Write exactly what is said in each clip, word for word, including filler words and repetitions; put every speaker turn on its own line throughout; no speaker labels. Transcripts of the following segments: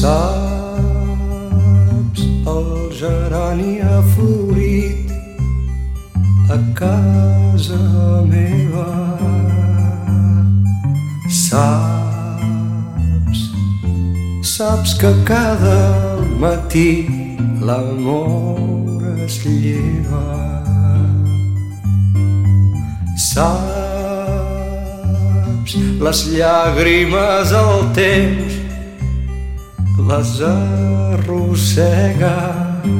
Saps, el gerani ha florit a casa meva. Saps, saps que cada matí l'amor es lleva. Saps, les llàgrimes al temps les arrossega.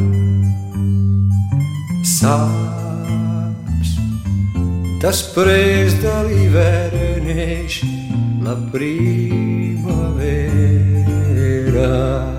Saps, després de l'hivern neix la primavera.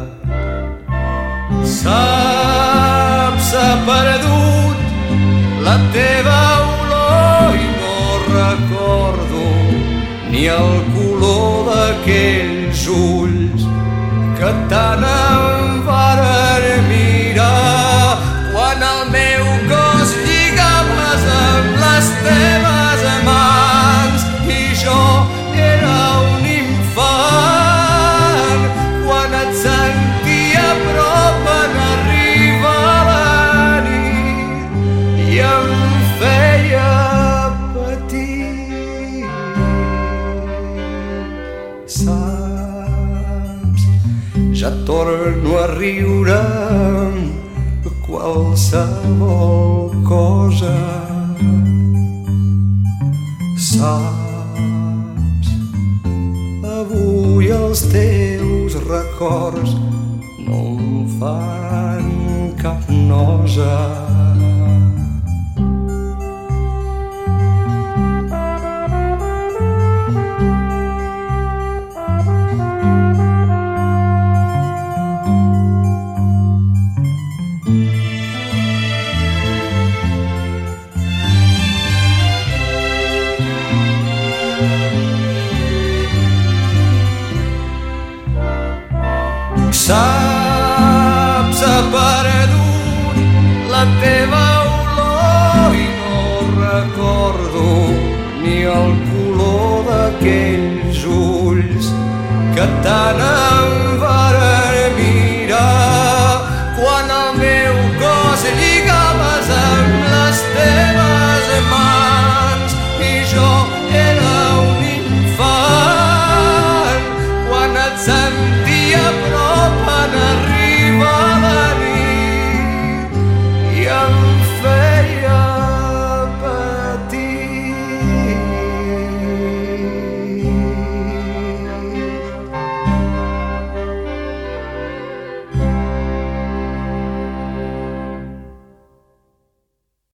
Saps, s'ha perdut la teva olor i no recordo ni el color d'aquells ulls que tant em varen mirar quan el meu cos lligaves amb les teves mans i jo era un infant. Quan et sentia a prop en arribar la nit i em feia patir. Saps, ja torno a riure qualsevol cosa. Saps, avui els teus records no em fan cap nosa. Saps, ha perdut la teva olor i no recordo ni el color d'aquells ulls que tant em va